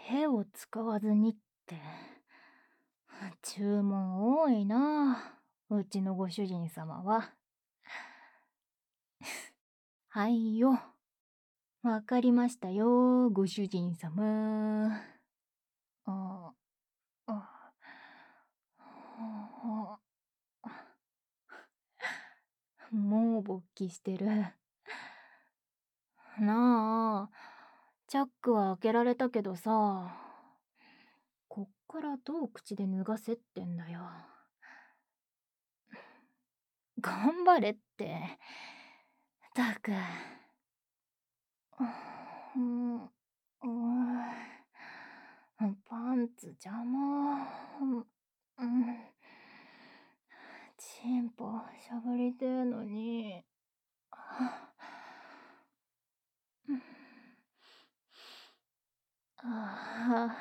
手を使わずにって、注文多いなあ、うちのご主人様は。はいよ。わかりましたよ、ご主人様。あ、あ、もう勃起してる。なあ、チャックは開けられたけどさ、こっからどう口で脱がせってんだよ。頑張れって。たく。うん、パンツ邪魔。うん、チンポしゃぶりてえのに。あ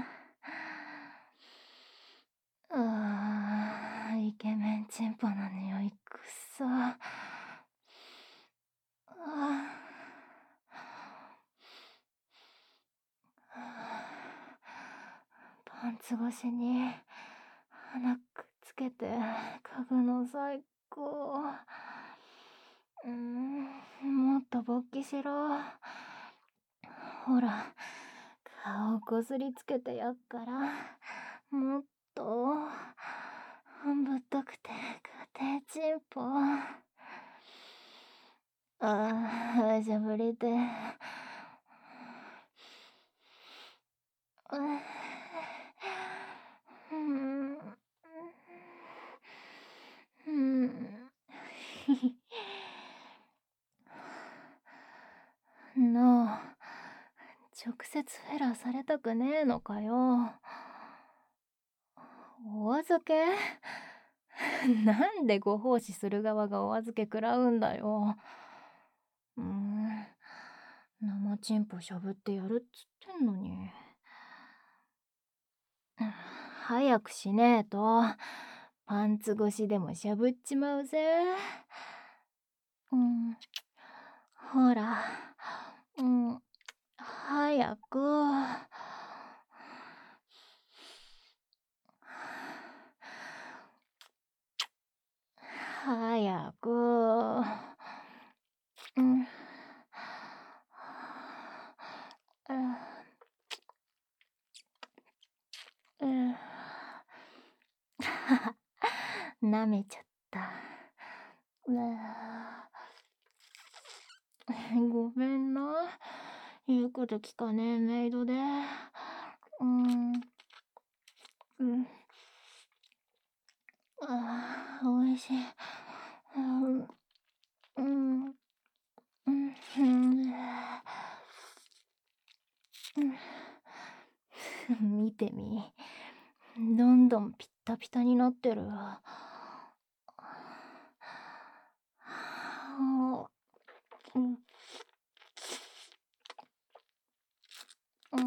イケメンチンポの匂いくっさ。パンツ越しに鼻くっつけて嗅ぐの最高。もっと勃起しろ。ほら、顔こすりつけてやっから、もっと、ぶっとくて家庭チンポ。しゃぶりて。うん。うん。なあ、直接フェラされたくねえのかよ。お預けなんでご奉仕する側がお預け食らうんだよ。生チンポしゃぶってやるっつってんのに。早くしねえと、パンツ越しでもしゃぶっちまうぜ。ほら、早く。早く。うん。うん。舐めちゃった。ごめんな。言うこと聞かねえメイドで。うん。うん。おいしい。うん。うん。うん。見てみ。どんどんピッタピタになってる。うん。うん。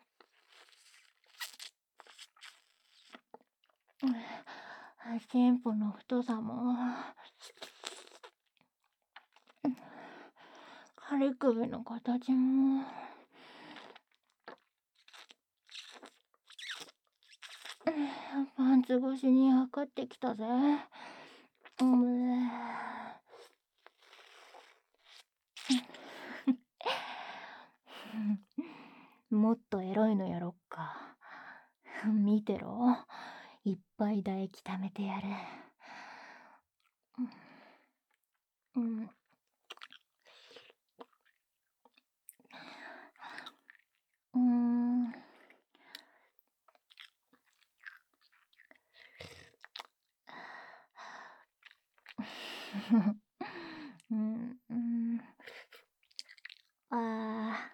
テンポの太さも、仮首の形も、パンツ越しに測ってきたぜ。もっとエロいのやろっか。見てろ。いっぱい唾液溜めてやる。うん。うん。うん。うん。あ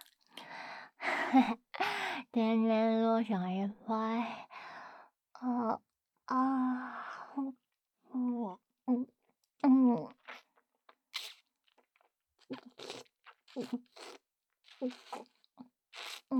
天然ローションいっぱい。あ、あうん、うん、うん、うん、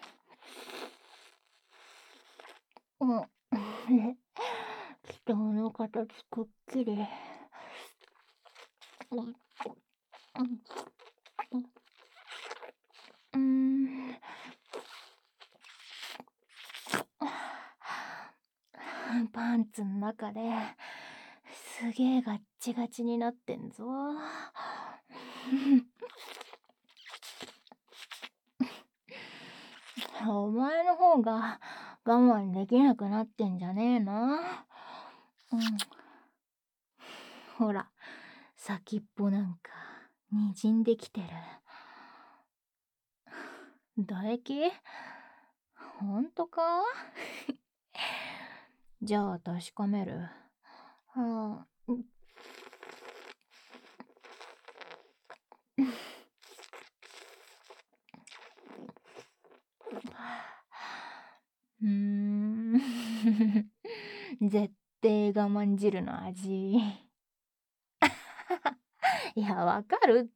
うん。人の形くっきり。うん。パンツの中ですげえガッチガチになってんぞ。お前の方が我慢できなくなってんじゃねえの？ほら、先っぽなんかにじんできてる。唾液？ほんとか？じゃあ確かめる。はあ、絶対我慢汁の味。いや、わかるって。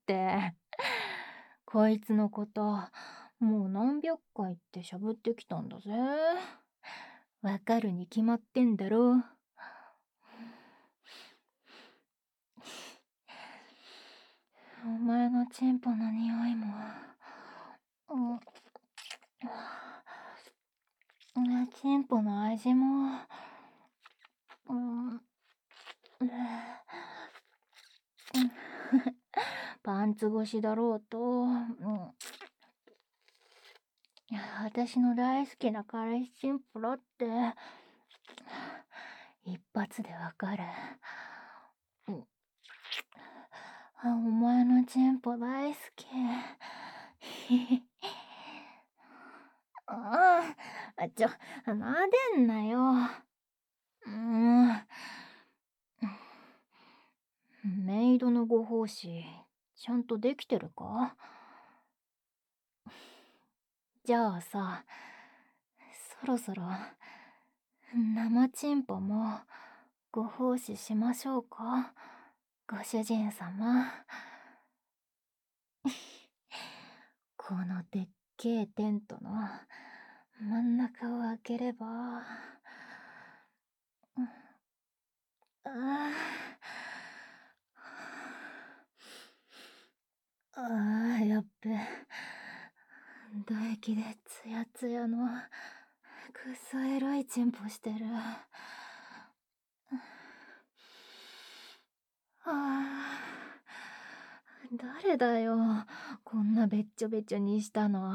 こいつのこと、もう何百回ってしゃぶってきたんだぜ。わかるに決まってんだろ。お前のチンポの匂いも、チンポの味も、パンツ越しだろうと、私の大好きな彼氏チンポだって一発でわかる。お前のチンポ大好き。撫でんなよ。メイドのご奉仕、ちゃんとできてるか？じゃあさ、そろそろ生チンポもご奉仕しましょうか、ご主人様。このでっけえテントの真ん中を開ければ、やっべ。唾液でツヤツヤのくそエロいチンポしてる。誰だよ、こんなべっちょべちょにしたの。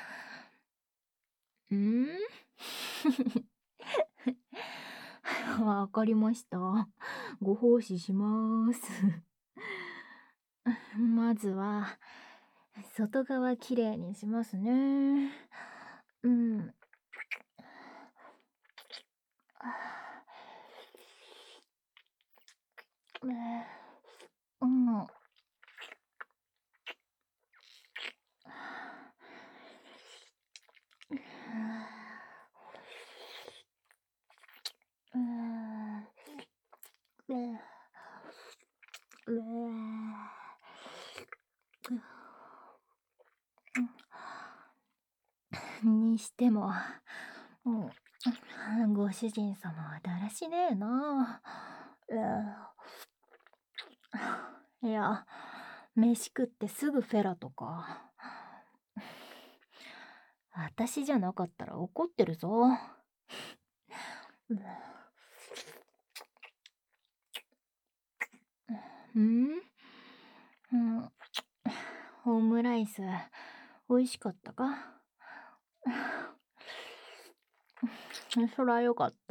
わかりました。ご奉仕します。まずは、外側きれいにしますね。にしても、ご主人様はだらしねえな。いや、飯食ってすぐフェラとか。私じゃなかったら怒ってるぞ。オムライス、美味しかったか？そらよかった。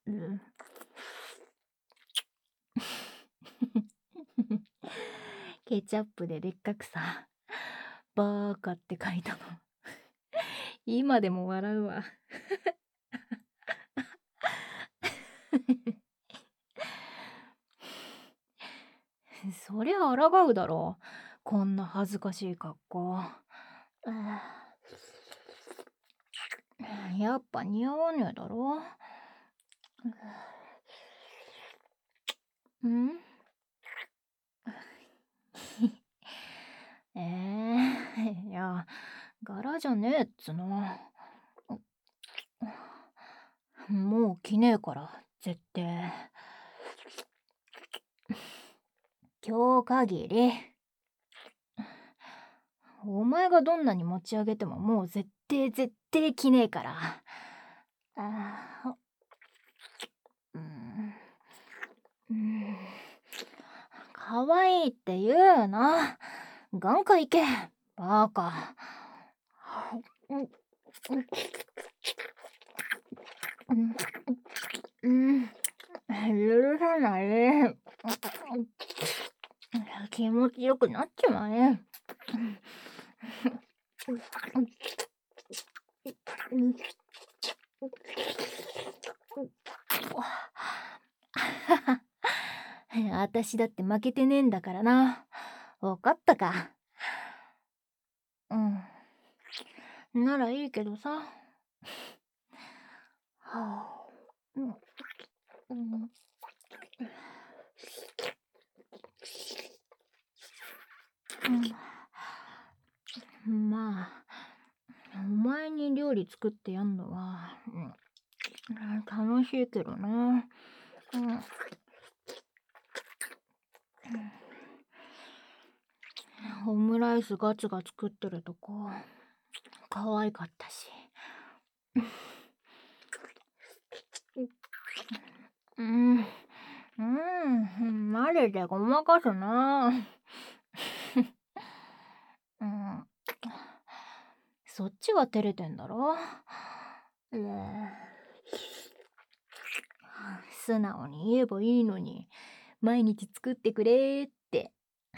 ケチャップででっかくさ、バーカって書いたの。今でも笑うわ。そりゃ抗うだろう。こんな恥ずかしい格好。やっぱ似合わねえだろ。いや、柄じゃねえっつの。もう着ねえから、絶対。 今日限り。お前がどんなに持ち上げてももう絶対着ねえから。あーうん、可愛いって言うな。眼科行け、バカ。許さない。気持ちよくなっちまえ。私だって負けてねえんだからな。わかったか。ならいいけどさ。はあ、まあ、お前に料理作ってやんのは、楽しいけどな。オムライスガツガツ食ってるとこ、可愛かったし。マジでごまかすな。そっちが照れてんだろ。素直に言えばいいのに、毎日作ってくれって。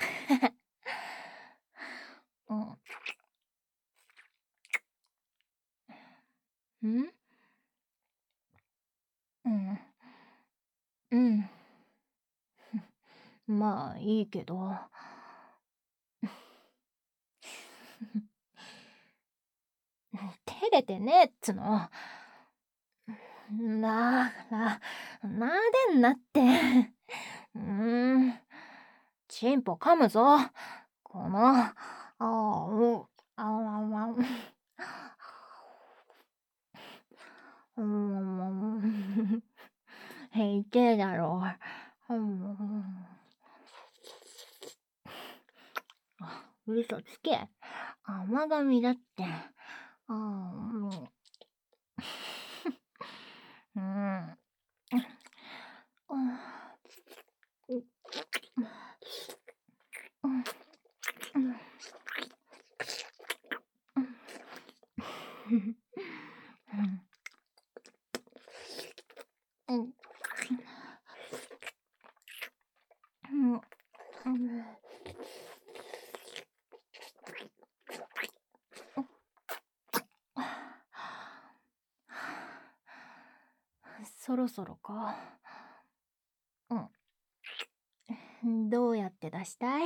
んうん。まあいいけど。照れてねえっつの。なでんなって。チンポ噛むぞ。この、いけだろ。嘘つけ。甘噛みだって。そろそろか。どうやって出したい？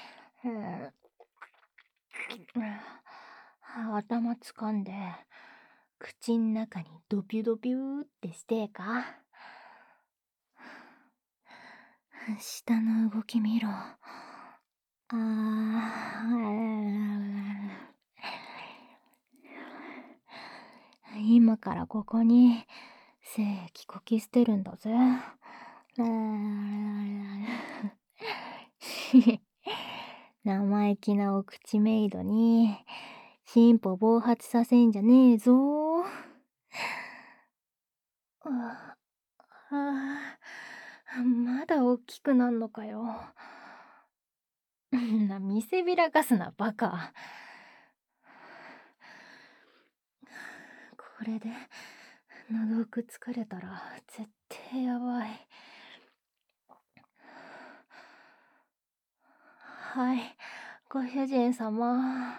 頭掴んで口ん中にドピュドピュってしてえか？下の動き見ろ。今からここに精液こき捨てるんだぜ。生意気なお口メイドに進歩暴発させんじゃねえぞ。まだ大きくなんのかよ。見せびらかすなバカ。これで喉奥疲れたら絶対やばい。はい、ご主人様。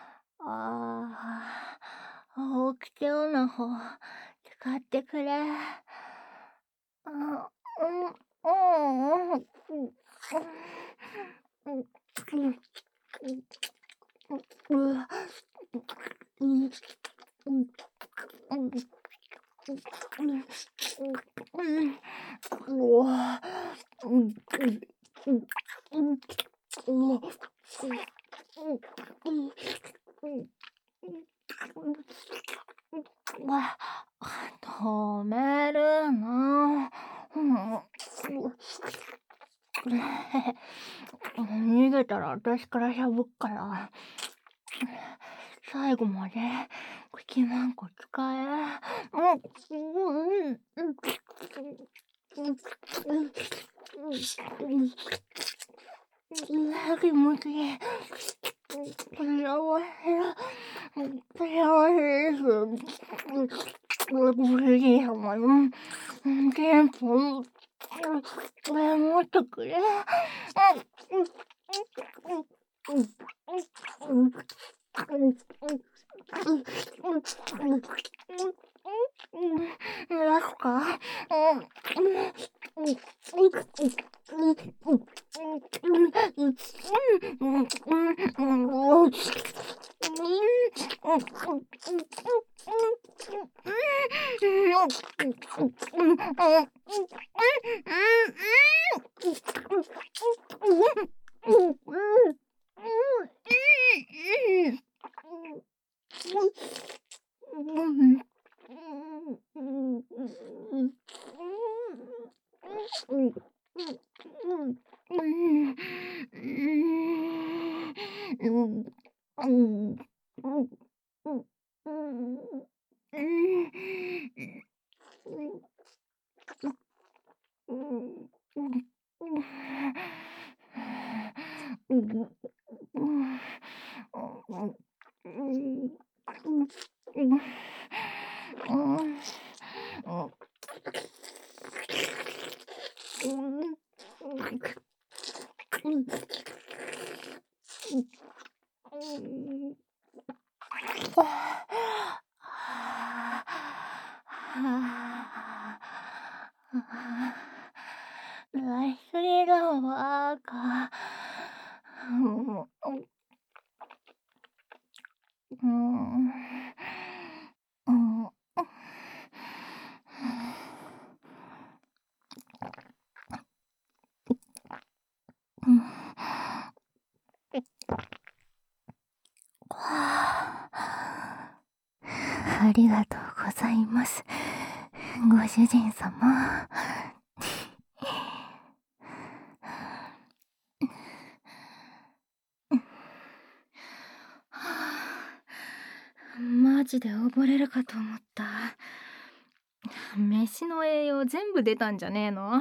お口用の方使ってくれ。止めるな。 私から喋っから。最後まで口マンコ使え。気持ちいい。幸せです。ご主人様のテンポもっとくれ。ラスか。忘れだわか。ありがとうございます、ご主人様。マジで溺れるかと思った。飯の栄養全部出たんじゃねえの？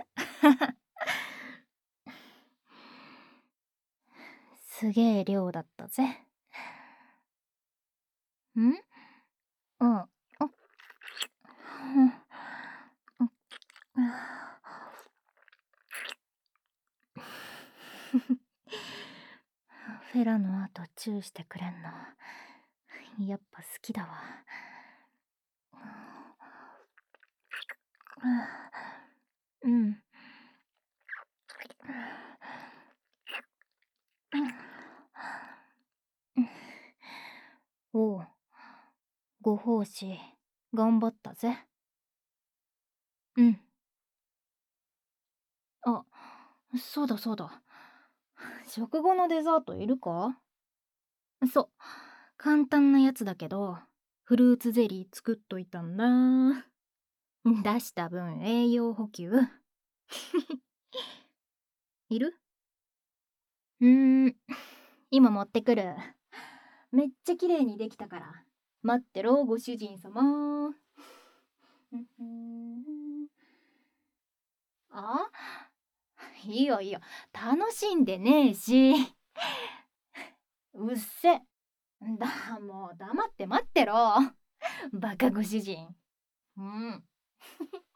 すげえ量だったぜ。ん？うん。フェラの後チューしてくれんのやっぱ好きだわ。うん。おう、ご奉仕頑張ったぜ。うん。あ、そうだそうだ。食後のデザートいるか？そう、簡単なやつだけどフルーツゼリー作っといたんだ。出した分栄養補給。いる？今持ってくる。めっちゃ綺麗にできたから待ってろご主人様。あ、いいよいいよ、楽しんでねえし。うっせ。もう黙って待ってろバカご主人。